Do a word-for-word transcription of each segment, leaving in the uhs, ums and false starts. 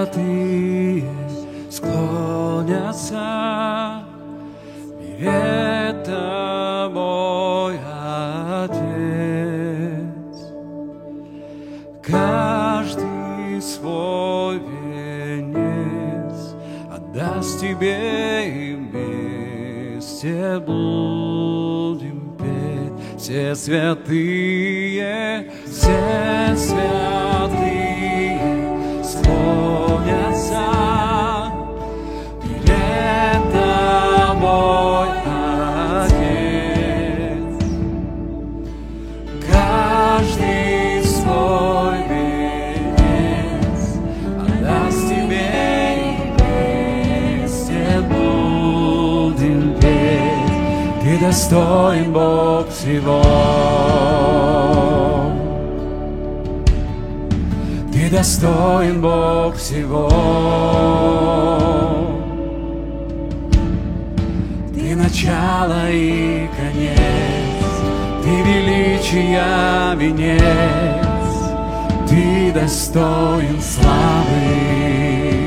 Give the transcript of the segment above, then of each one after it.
святые склонятся перед Тобой, Отец. Каждый свой венец отдаст Тебе, и вместе будем петь. Все святые, все святые склонятся перед Тобой, Отец. Каждый свой венец отдаст Тебе, и вместе будем петь. Ты достоин, Бог всего. Ты достоин, Бог всего. Ты начало и конец, Ты величия венец, Ты достоин славы.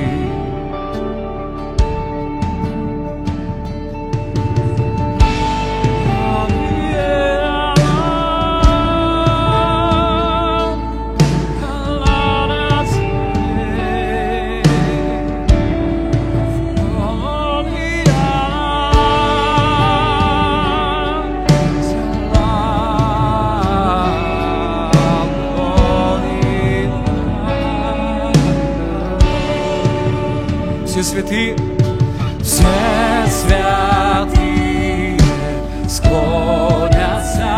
Все святые, все святые склонятся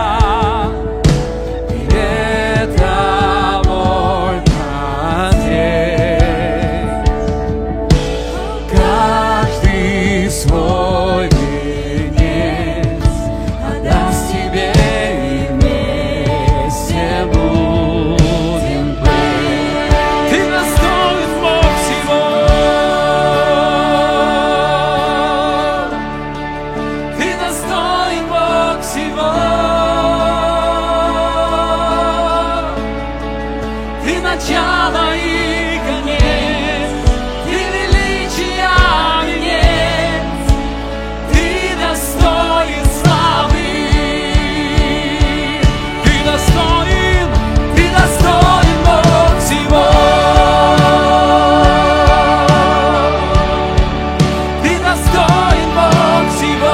перед Тобой, Отец. Каждый свой венец отдаст Тебе, и вместе будем петь. Ты достоин, Бог всего. Ты начало и конец, Ты величия венец, Ты достоин славы. Ты достоин, Ты достоин, Бог всего. Ты достоин, Бог всего.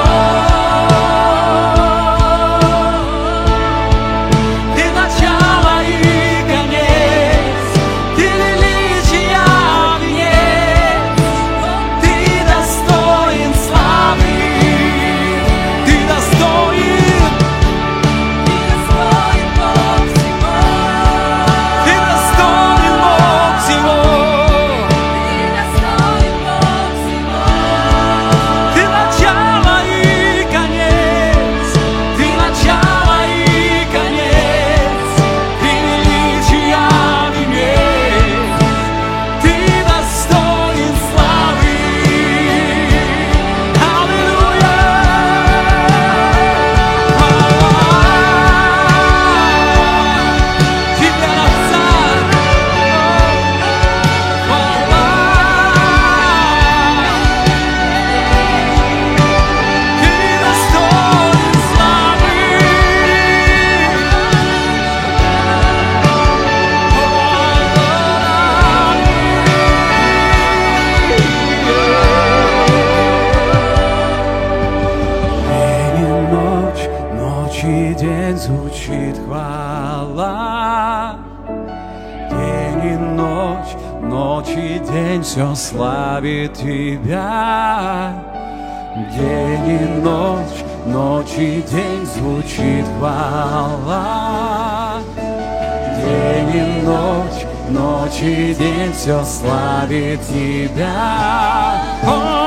День звучит хвала, день и ночь, ночь и день все славит Тебя. День и ночь, ночь и день звучит хвала, день и ночь, ночь и день все славит Тебя.